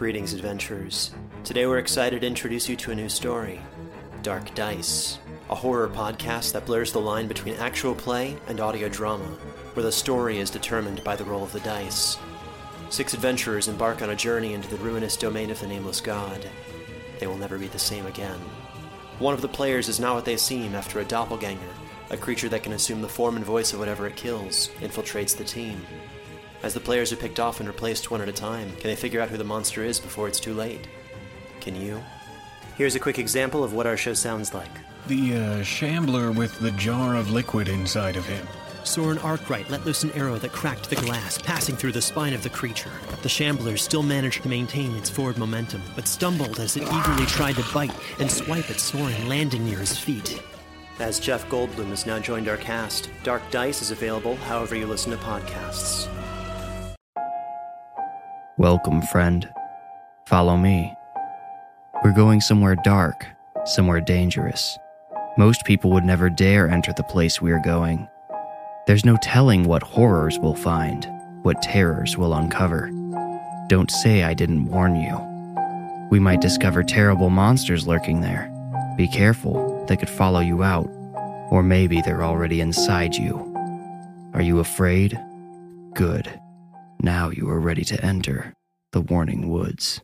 Greetings, adventurers. Today we're excited to introduce you to a new story, Dark Dice, a horror podcast that blurs the line between actual play and audio drama, where the story is determined by the roll of the dice. 6 adventurers embark on a journey into the ruinous domain of the Nameless God. They will never be the same again. One of the players is not what they seem after a doppelganger, a creature that can assume the form and voice of whatever it kills, infiltrates the team. As the players are picked off and replaced one at a time, can they figure out who the monster is before it's too late? Can you? Here's a quick example of what our show sounds like. The shambler with the jar of liquid inside of him. Soren Arkwright let loose an arrow that cracked the glass, passing through the spine of the creature. The shambler still managed to maintain its forward momentum, but stumbled as it eagerly tried to bite and swipe at Soren, landing near his feet. As Jeff Goldblum has now joined our cast, Dark Dice is available however you listen to podcasts. Welcome, friend. Follow me. We're going somewhere dark, somewhere dangerous. Most people would never dare enter the place we are going. There's no telling what horrors we'll find, what terrors we'll uncover. Don't say I didn't warn you. We might discover terrible monsters lurking there. Be careful, they could follow you out, or maybe they're already inside you. Are you afraid? Good. Now you are ready to enter the Warning Woods.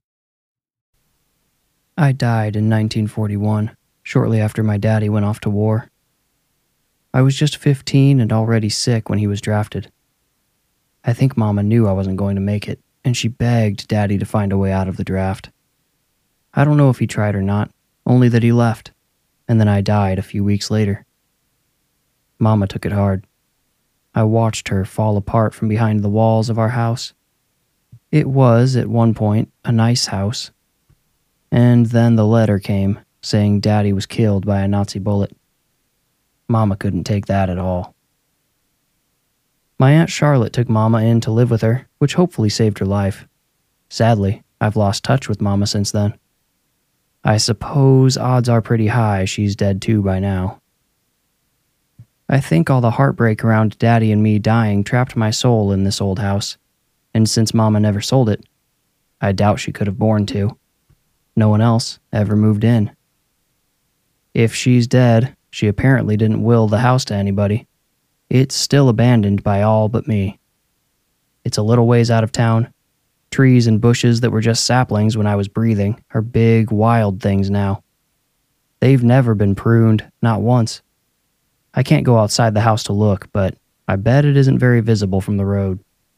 I died in 1941, shortly after my daddy went off to war. I was just 15 and already sick when he was drafted. I think Mama knew I wasn't going to make it, and she begged Daddy to find a way out of the draft. I don't know if he tried or not, only that he left, and then I died a few weeks later. Mama took it hard. I watched her fall apart from behind the walls of our house. It was, at one point, a nice house. And then the letter came, saying Daddy was killed by a Nazi bullet. Mama couldn't take that at all. My Aunt Charlotte took Mama in to live with her, which hopefully saved her life. Sadly, I've lost touch with Mama since then. I suppose odds are pretty high she's dead too by now. I think all the heartbreak around Daddy and me dying trapped my soul in this old house, and since Mama never sold it, I doubt she could have borne to. No one else ever moved in. If she's dead, she apparently didn't will the house to anybody. It's still abandoned by all but me. It's a little ways out of town. Trees and bushes that were just saplings when I was breathing are big, wild things now. They've never been pruned, not once. I can't go outside the house to look, but I bet it isn't very visible from the road.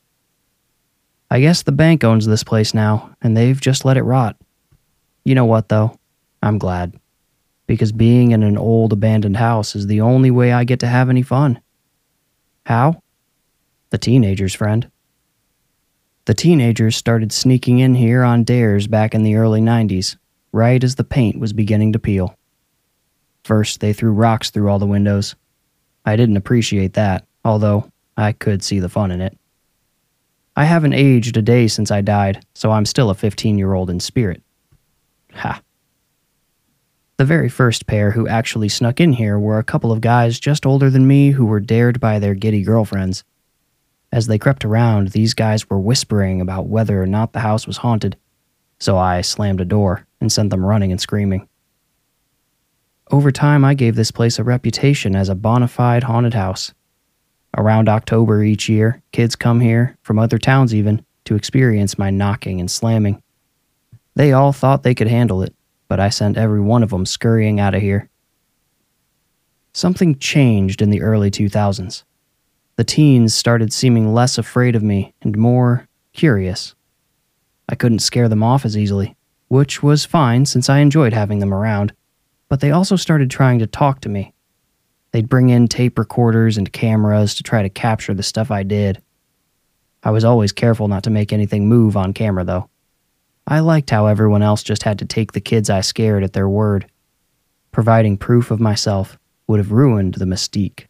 I guess the bank owns this place now, and they've just let it rot. You know what, though? I'm glad. Because being in an old, abandoned house is the only way I get to have any fun. How? The teenagers, friend. The teenagers started sneaking in here on dares back in the early 90s, right as the paint was beginning to peel. First, they threw rocks through all the windows. I didn't appreciate that, although I could see the fun in it. I haven't aged a day since I died, so I'm still a 15-year-old in spirit. Ha. The very first pair who actually snuck in here were a couple of guys just older than me who were dared by their giddy girlfriends. As they crept around, these guys were whispering about whether or not the house was haunted, so I slammed a door and sent them running and screaming. Over time, I gave this place a reputation as a bona fide haunted house. Around October each year, kids come here, from other towns even, to experience my knocking and slamming. They all thought they could handle it, but I sent every one of them scurrying out of here. Something changed in the early 2000s. The teens started seeming less afraid of me and more curious. I couldn't scare them off as easily, which was fine since I enjoyed having them around, but they also started trying to talk to me. They'd bring in tape recorders and cameras to try to capture the stuff I did. I was always careful not to make anything move on camera, though. I liked how everyone else just had to take the kids I scared at their word. Providing proof of myself would have ruined the mystique.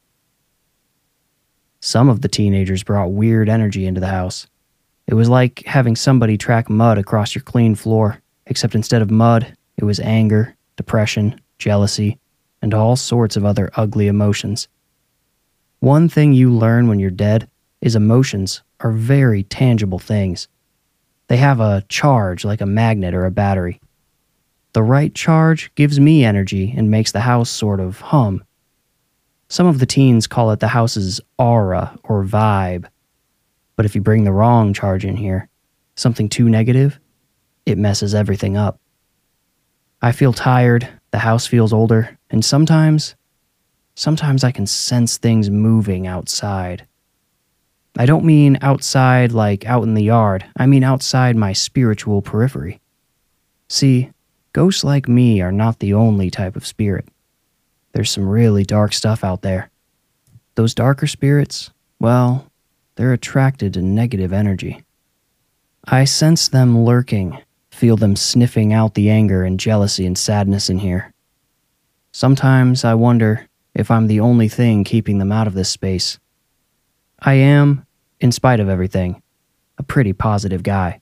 Some of the teenagers brought weird energy into the house. It was like having somebody track mud across your clean floor, except instead of mud, it was anger, depression, jealousy, and all sorts of other ugly emotions. One thing you learn when you're dead is emotions are very tangible things. They have a charge like a magnet or a battery. The right charge gives me energy and makes the house sort of hum. Some of the teens call it the house's aura or vibe. But if you bring the wrong charge in here, something too negative, it messes everything up. I feel tired, the house feels older, and sometimes I can sense things moving outside. I don't mean outside like out in the yard, I mean outside my spiritual periphery. See, ghosts like me are not the only type of spirit. There's some really dark stuff out there. Those darker spirits, well, they're attracted to negative energy. I sense them lurking, feel them sniffing out the anger and jealousy and sadness in here. Sometimes I wonder if I'm the only thing keeping them out of this space. I am, in spite of everything, a pretty positive guy.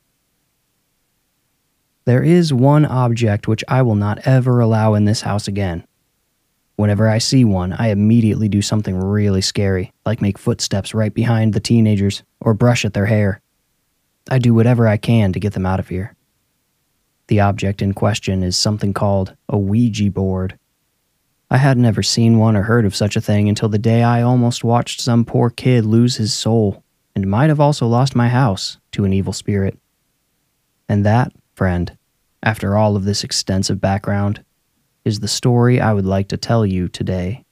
There is one object which I will not ever allow in this house again. Whenever I see one, I immediately do something really scary, like make footsteps right behind the teenagers or brush at their hair. I do whatever I can to get them out of here. The object in question is something called a Ouija board. I had never seen one or heard of such a thing until the day I almost watched some poor kid lose his soul, and might have also lost my house to an evil spirit. And that, friend, after all of this extensive background, is the story I would like to tell you today.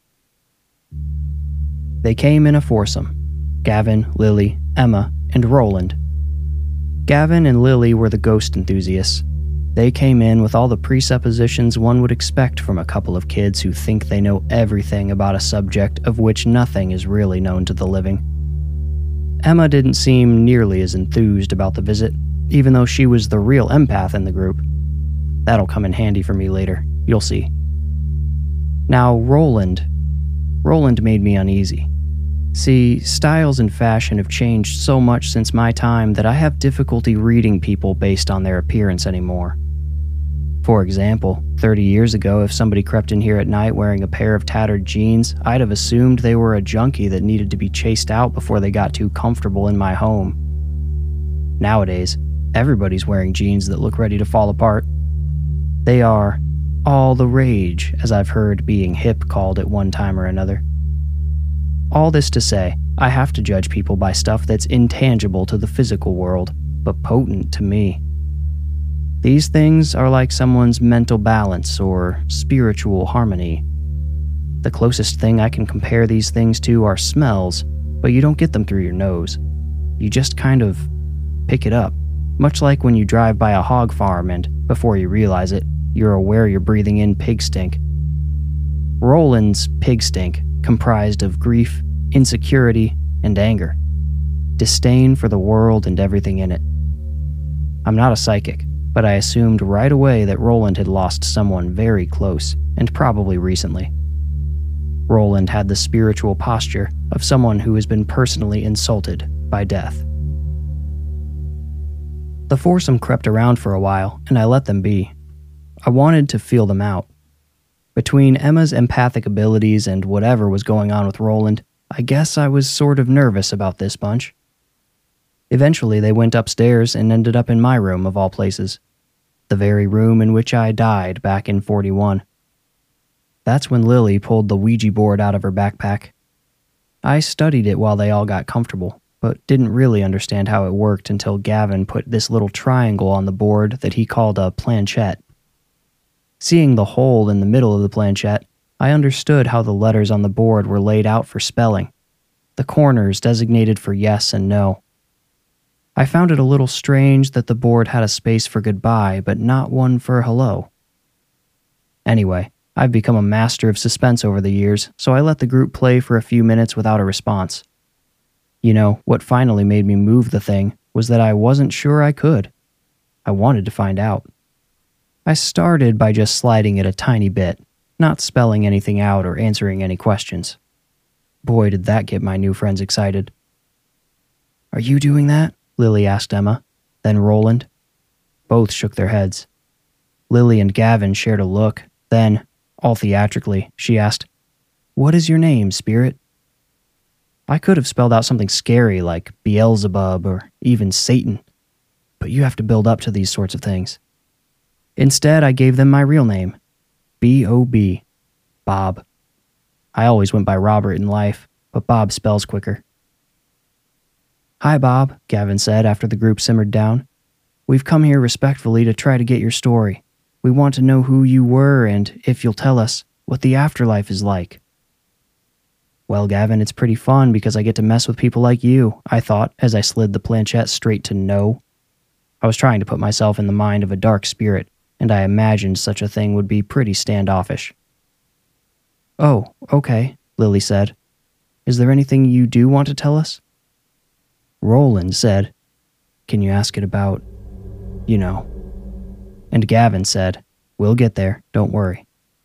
They came in a foursome: Gavin, Lily, Emma, and Roland. Gavin and Lily were the ghost enthusiasts. They came in with all the presuppositions one would expect from a couple of kids who think they know everything about a subject of which nothing is really known to the living. Emma didn't seem nearly as enthused about the visit, even though she was the real empath in the group. That'll come in handy for me later, you'll see. Now, Roland made me uneasy. See, styles and fashion have changed so much since my time that I have difficulty reading people based on their appearance anymore. For example, 30 years ago, if somebody crept in here at night wearing a pair of tattered jeans, I'd have assumed they were a junkie that needed to be chased out before they got too comfortable in my home. Nowadays, everybody's wearing jeans that look ready to fall apart. They are all the rage, as I've heard being hip called at one time or another. All this to say, I have to judge people by stuff that's intangible to the physical world, but potent to me. These things are like someone's mental balance or spiritual harmony. The closest thing I can compare these things to are smells, but you don't get them through your nose. You just kind of pick it up, much like when you drive by a hog farm and, before you realize it, you're aware you're breathing in pig stink. Roland's pig stink comprised of grief, insecurity, and anger. Disdain for the world and everything in it. I'm not a psychic, but I assumed right away that Roland had lost someone very close, and probably recently. Roland had the spiritual posture of someone who has been personally insulted by death. The foursome crept around for a while, and I let them be. I wanted to feel them out. Between Emma's empathic abilities and whatever was going on with Roland, I guess I was sort of nervous about this bunch. Eventually, they went upstairs and ended up in my room of all places. The very room in which I died back in 41. That's when Lily pulled the Ouija board out of her backpack. I studied it while they all got comfortable, but didn't really understand how it worked until Gavin put this little triangle on the board that he called a planchette. Seeing the hole in the middle of the planchette, I understood how the letters on the board were laid out for spelling, the corners designated for yes and no. I found it a little strange that the board had a space for goodbye, but not one for hello. Anyway, I've become a master of suspense over the years, so I let the group play for a few minutes without a response. You know, what finally made me move the thing was that I wasn't sure I could. I wanted to find out. I started by just sliding it a tiny bit, not spelling anything out or answering any questions. Boy, did that get my new friends excited. "Are you doing that?" Lily asked Emma, then Roland. Both shook their heads. Lily and Gavin shared a look, then, all theatrically, she asked, "What is your name, spirit?" I could have spelled out something scary like Beelzebub or even Satan. but you have to build up to these sorts of things. Instead, I gave them my real name, B.O.B., Bob. I always went by Robert in life, but Bob spells quicker. "Hi, Bob," Gavin said after the group simmered down. "We've come here respectfully to try to get your story. We want to know who you were and, if you'll tell us, what the afterlife is like." "Well, Gavin, it's pretty fun because I get to mess with people like you," I thought as I slid the planchette straight to no. I was trying to put myself in the mind of a dark spirit, and I imagined such a thing would be pretty standoffish. "Oh, okay," Lily said. "Is there anything you do want to tell us?" Roland said, "Can you ask it about, you know?" And Gavin said, "We'll get there, don't worry."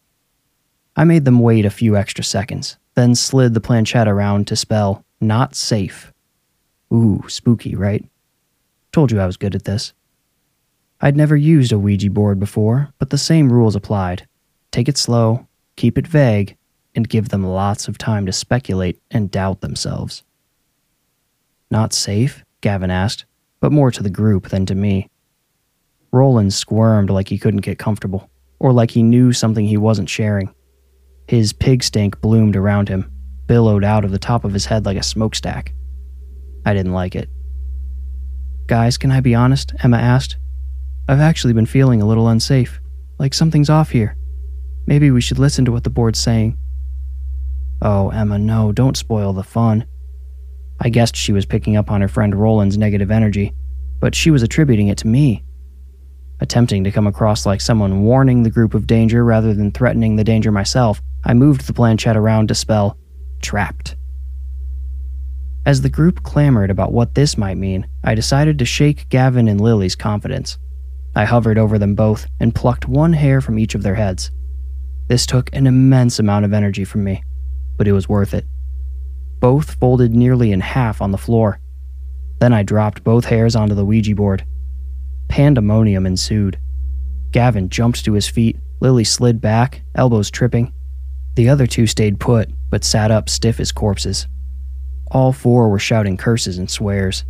I made them wait a few extra seconds, then slid the planchette around to spell "not safe." Ooh, spooky, right? Told you I was good at this. I'd never used a Ouija board before, but the same rules applied. Take it slow, keep it vague, and give them lots of time to speculate and doubt themselves. "Not safe?" Gavin asked, but more to the group than to me. Roland squirmed like he couldn't get comfortable, or like he knew something he wasn't sharing. His pig stink bloomed around him, billowed out of the top of his head like a smokestack. I didn't like it. "Guys, can I be honest?" Emma asked. "I've actually been feeling a little unsafe, like something's off here. Maybe we should listen to what the board's saying." "Oh, Emma, no, don't spoil the fun." I guessed she was picking up on her friend Roland's negative energy, but she was attributing it to me. Attempting to come across like someone warning the group of danger rather than threatening the danger myself, I moved the planchette around to spell "trapped." As the group clamored about what this might mean, I decided to shake Gavin and Lily's confidence. I hovered over them both and plucked one hair from each of their heads. This took an immense amount of energy from me, but it was worth it. Both folded nearly in half on the floor. Then I dropped both hairs onto the Ouija board. Pandemonium ensued. Gavin jumped to his feet, Lily slid back, elbows tripping. The other two stayed put, but sat up stiff as corpses. All four were shouting curses and swears.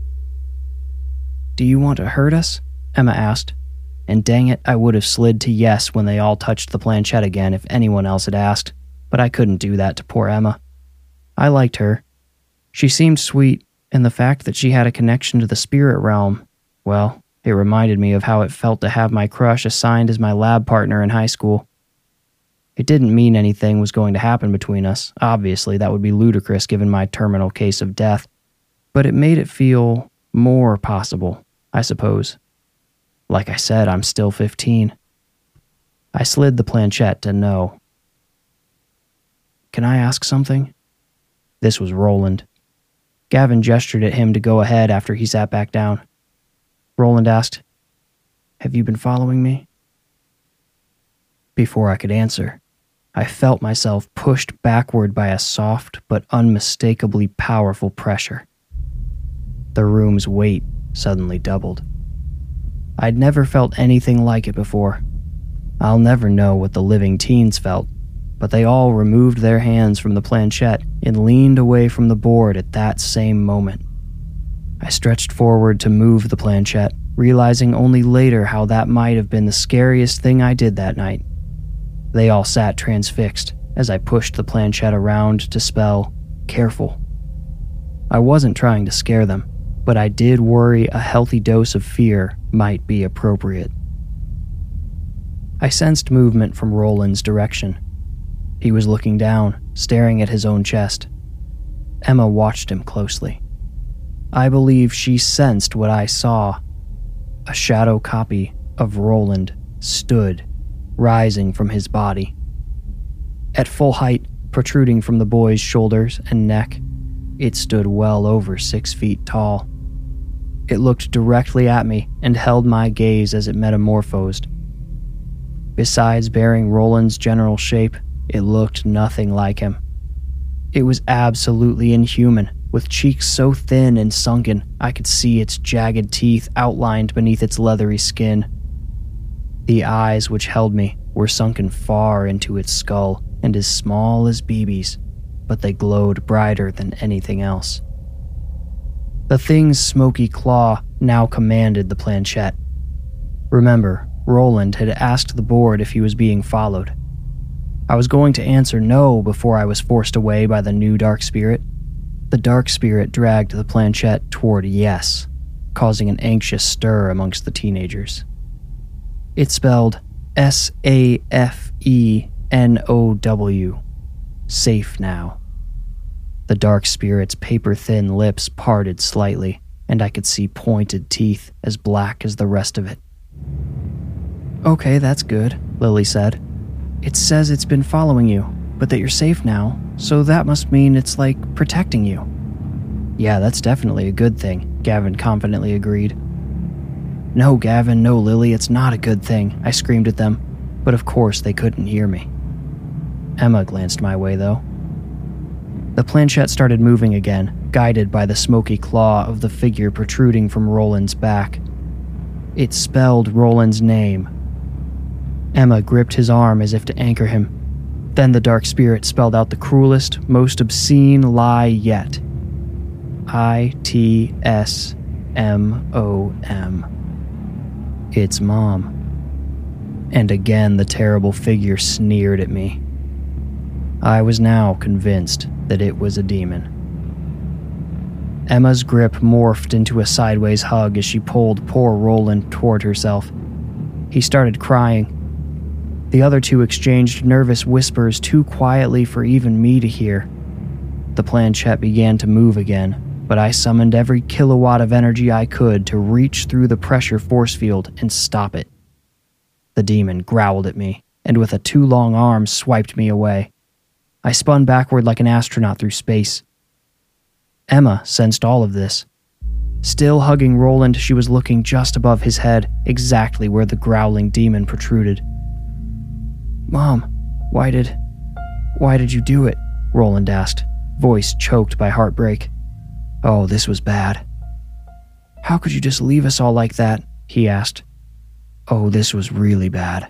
"Do you want to hurt us?" Emma asked. And dang it, I would have slid to yes when they all touched the planchette again if anyone else had asked, but I couldn't do that to poor Emma. I liked her. She seemed sweet, and the fact that she had a connection to the spirit realm, well, it reminded me of how it felt to have my crush assigned as my lab partner in high school. It didn't mean anything was going to happen between us. Obviously, that would be ludicrous given my terminal case of death. But it made it feel more possible, I suppose. Like I said, I'm still 15. I slid the planchette to no. "Can I ask something?" This was Roland. Gavin gestured at him to go ahead after he sat back down. Roland asked, "Have you been following me?" Before I could answer, I felt myself pushed backward by a soft but unmistakably powerful pressure. The room's weight suddenly doubled. I'd never felt anything like it before. I'll never know what the living teens felt, but they all removed their hands from the planchette and leaned away from the board at that same moment. I stretched forward to move the planchette, realizing only later how that might have been the scariest thing I did that night. They all sat transfixed as I pushed the planchette around to spell "careful." I wasn't trying to scare them, but I did worry a healthy dose of fear might be appropriate. I sensed movement from Roland's direction. He was looking down, staring at his own chest. Emma watched him closely. I believe she sensed what I saw. A shadow copy of Roland stood, rising from his body. At full height, protruding from the boy's shoulders and neck, it stood well over 6 feet tall. It looked directly at me and held my gaze as it metamorphosed. Besides bearing Roland's general shape, it looked nothing like him. It was absolutely inhuman, with cheeks so thin and sunken I could see its jagged teeth outlined beneath its leathery skin. The eyes which held me were sunken far into its skull and as small as BBs, but they glowed brighter than anything else. The thing's smoky claw now commanded the planchette. Remember, Roland had asked the board if he was being followed. I was going to answer no before I was forced away by the new dark spirit. The dark spirit dragged the planchette toward yes, causing an anxious stir amongst the teenagers. It spelled SAFENOW, safe now. The dark spirit's paper-thin lips parted slightly, and I could see pointed teeth as black as the rest of it. "Okay, that's good," Lily said. "It says it's been following you, but that you're safe now, so that must mean it's like protecting you." "Yeah, that's definitely a good thing," Gavin confidently agreed. "No, Gavin, no, Lily, it's not a good thing," I screamed at them, but of course they couldn't hear me. Emma glanced my way, though. The planchette started moving again, guided by the smoky claw of the figure protruding from Roland's back. It spelled Roland's name. Emma gripped his arm as if to anchor him. Then the dark spirit spelled out the cruelest, most obscene lie yet. ITSMOM. It's Mom. And again the terrible figure sneered at me. I was now convinced that it was a demon. Emma's grip morphed into a sideways hug as she pulled poor Roland toward herself. He started crying. The other two exchanged nervous whispers too quietly for even me to hear. The planchette began to move again, but I summoned every kilowatt of energy I could to reach through the pressure force field and stop it. The demon growled at me, and with a two long arms swiped me away. I spun backward like an astronaut through space. Emma sensed all of this. Still hugging Roland, she was looking just above his head, exactly where the growling demon protruded. "Mom, why did you do it?" Roland asked, voice choked by heartbreak. Oh, this was bad. "How could you just leave us all like that?" he asked. Oh, this was really bad.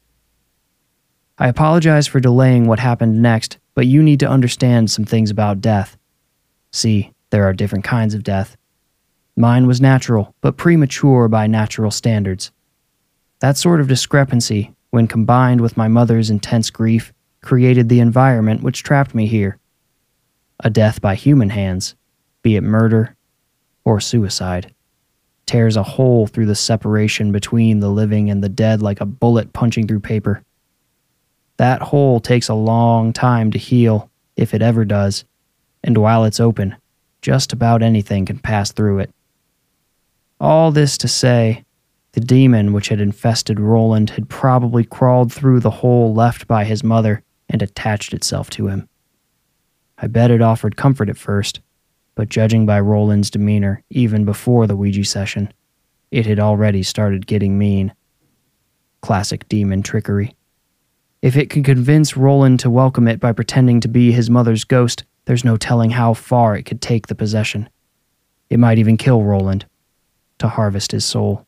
I apologize for delaying what happened next, but you need to understand some things about death. See, there are different kinds of death. Mine was natural, but premature by natural standards. That sort of discrepancy, when combined with my mother's intense grief, created the environment which trapped me here. A death by human hands, be it murder or suicide, tears a hole through the separation between the living and the dead like a bullet punching through paper. That hole takes a long time to heal, if it ever does, and while it's open, just about anything can pass through it. All this to say, the demon which had infested Roland had probably crawled through the hole left by his mother and attached itself to him. I bet it offered comfort at first, but judging by Roland's demeanor even before the Ouija session, it had already started getting mean. Classic demon trickery. If it could convince Roland to welcome it by pretending to be his mother's ghost, there's no telling how far it could take the possession. It might even kill Roland, to harvest his soul.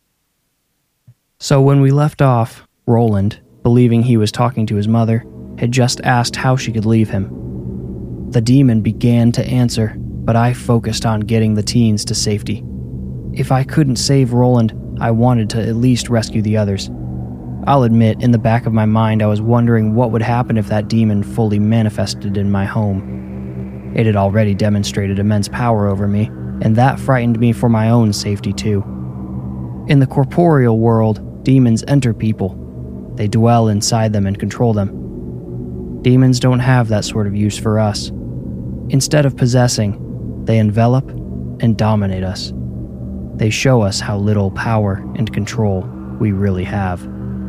So when we left off, Roland, believing he was talking to his mother, had just asked how she could leave him. The demon began to answer, but I focused on getting the teens to safety. If I couldn't save Roland, I wanted to at least rescue the others. I'll admit, in the back of my mind, I was wondering what would happen if that demon fully manifested in my home. It had already demonstrated immense power over me, and that frightened me for my own safety too. In the corporeal world, demons enter people. They dwell inside them and control them. Demons don't have that sort of use for us. Instead of possessing, they envelop and dominate us. They show us how little power and control we really have.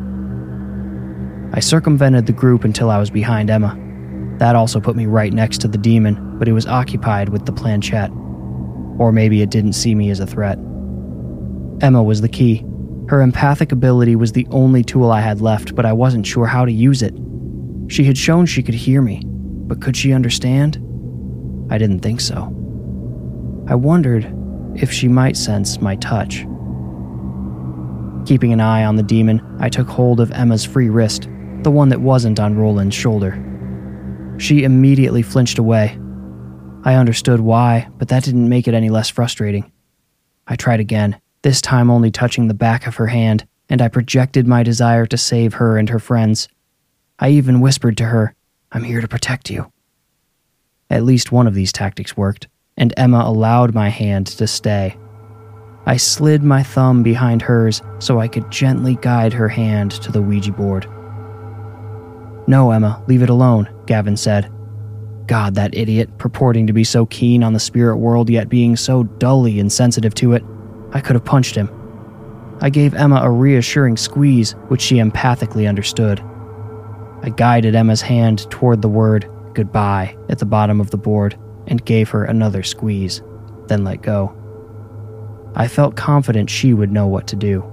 I circumvented the group until I was behind Emma. That also put me right next to the demon, but it was occupied with the planchette. Or maybe it didn't see me as a threat. Emma was the key. Her empathic ability was the only tool I had left, but I wasn't sure how to use it. She had shown she could hear me, but could she understand? I didn't think so. I wondered if she might sense my touch. Keeping an eye on the demon, I took hold of Emma's free wrist, the one that wasn't on Roland's shoulder. She immediately flinched away. I understood why, but that didn't make it any less frustrating. I tried again, this time only touching the back of her hand, and I projected my desire to save her and her friends. I even whispered to her, "I'm here to protect you." At least one of these tactics worked, and Emma allowed my hand to stay. I slid my thumb behind hers so I could gently guide her hand to the Ouija board. "No, Emma, leave it alone," Gavin said. God, that idiot, purporting to be so keen on the spirit world yet being so dully insensitive to it. I could have punched him. I gave Emma a reassuring squeeze, which she empathically understood. I guided Emma's hand toward the word goodbye at the bottom of the board and gave her another squeeze, then let go. I felt confident she would know what to do.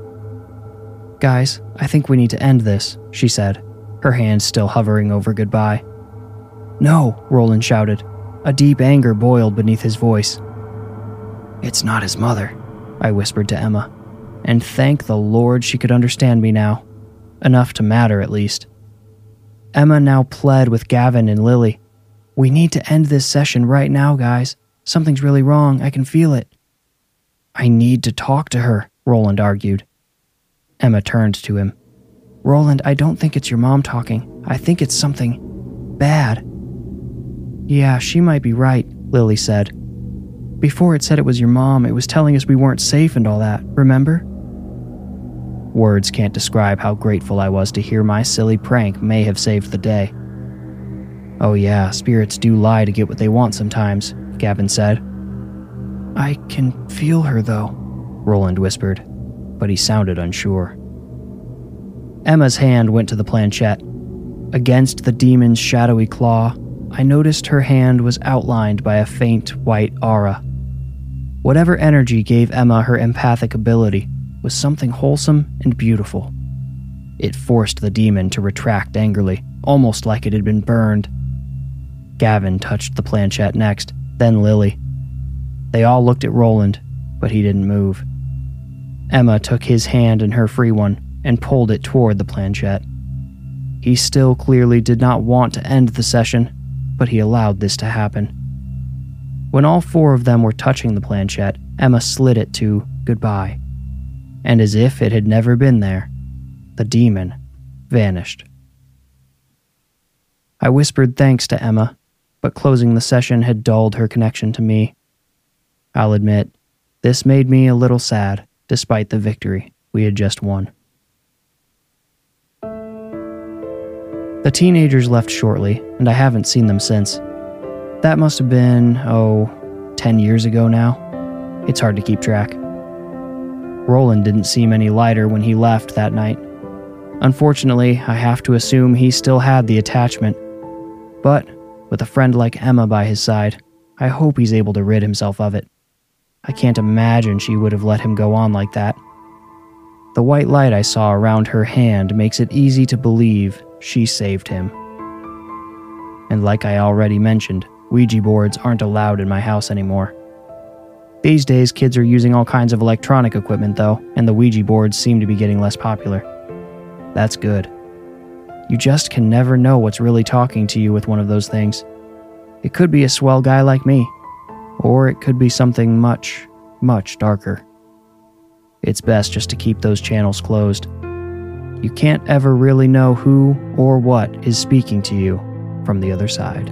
"Guys, I think we need to end this," she said, her hand still hovering over goodbye. "No," Roland shouted. A deep anger boiled beneath his voice. "It's not his mother," I whispered to Emma, and thank the Lord she could understand me now. Enough to matter, at least. Emma now pled with Gavin and Lily. "We need to end this session right now, guys. Something's really wrong. I can feel it." "I need to talk to her," Roland argued. Emma turned to him. "Roland, I don't think it's your mom talking. I think it's something bad." "Yeah, she might be right," Lily said. "Before it said it was your mom, it was telling us we weren't safe and all that, remember?" Words can't describe how grateful I was to hear my silly prank may have saved the day. "Oh yeah, spirits do lie to get what they want sometimes," Gavin said. "I can feel her though," Roland whispered, but he sounded unsure. Emma's hand went to the planchette. Against the demon's shadowy claw, I noticed her hand was outlined by a faint white aura. Whatever energy gave Emma her empathic ability was something wholesome and beautiful. It forced the demon to retract angrily, almost like it had been burned. Gavin touched the planchette next, then Lily. They all looked at Roland, but he didn't move. Emma took his hand in her free one and pulled it toward the planchette. He still clearly did not want to end the session, but he allowed this to happen. When all four of them were touching the planchette, Emma slid it to goodbye. And as if it had never been there, the demon vanished. I whispered thanks to Emma, but closing the session had dulled her connection to me. I'll admit, this made me a little sad, despite the victory we had just won. The teenagers left shortly, and I haven't seen them since. That must have been, 10 years ago now. It's hard to keep track. Roland didn't seem any lighter when he left that night. Unfortunately, I have to assume he still had the attachment. But, with a friend like Emma by his side, I hope he's able to rid himself of it. I can't imagine she would have let him go on like that. The white light I saw around her hand makes it easy to believe she saved him. And like I already mentioned, Ouija boards aren't allowed in my house anymore. These days, kids are using all kinds of electronic equipment though, and the Ouija boards seem to be getting less popular. That's good. You just can never know what's really talking to you with one of those things. It could be a swell guy like me, or it could be something much, much darker. It's best just to keep those channels closed. You can't ever really know who or what is speaking to you from the other side.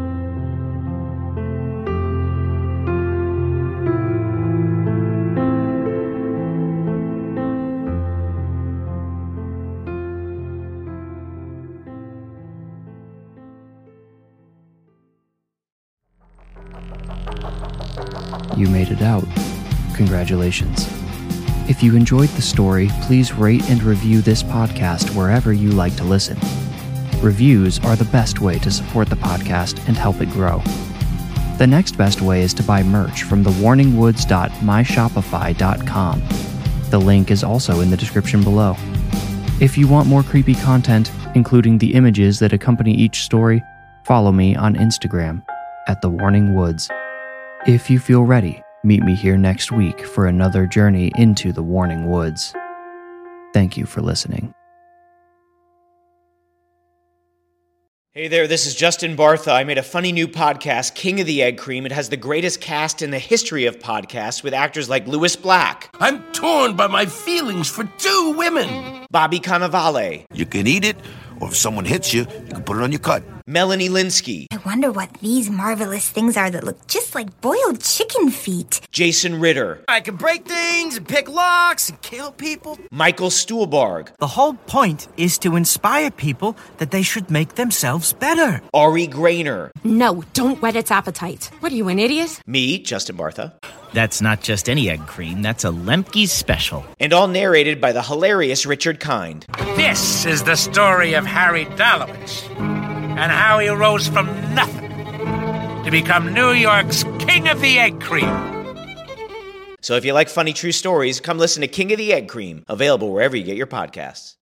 You made it out. Congratulations. If you enjoyed the story, please rate and review this podcast wherever you like to listen. Reviews are the best way to support the podcast and help it grow. The next best way is to buy merch from thewarningwoods.myshopify.com. The link is also in the description below. If you want more creepy content, including the images that accompany each story, follow me on Instagram @thewarningwoods. If you feel ready, meet me here next week for another journey into the Warning Woods. Thank you for listening. Hey there, this is Justin Bartha. I made a funny new podcast, King of the Egg Cream. It has the greatest cast in the history of podcasts with actors like Louis Black. I'm torn by my feelings for two women. Bobby Cannavale. You can eat it, or if someone hits you, you can put it on your cut. Melanie Linsky. I wonder what these marvelous things are that look just like boiled chicken feet. Jason Ritter. I can break things and pick locks and kill people. Michael Stuhlbarg. The whole point is to inspire people that they should make themselves better. Ari Grainer. No, don't whet its appetite. What are you, an idiot? Me, Justin Bartha. That's not just any egg cream, that's a Lemke's special. And all narrated by the hilarious Richard Kind. This is the story of Harry Dalowitz and how he rose from nothing to become New York's King of the Egg Cream. So if you like funny true stories, come listen to King of the Egg Cream, available wherever you get your podcasts.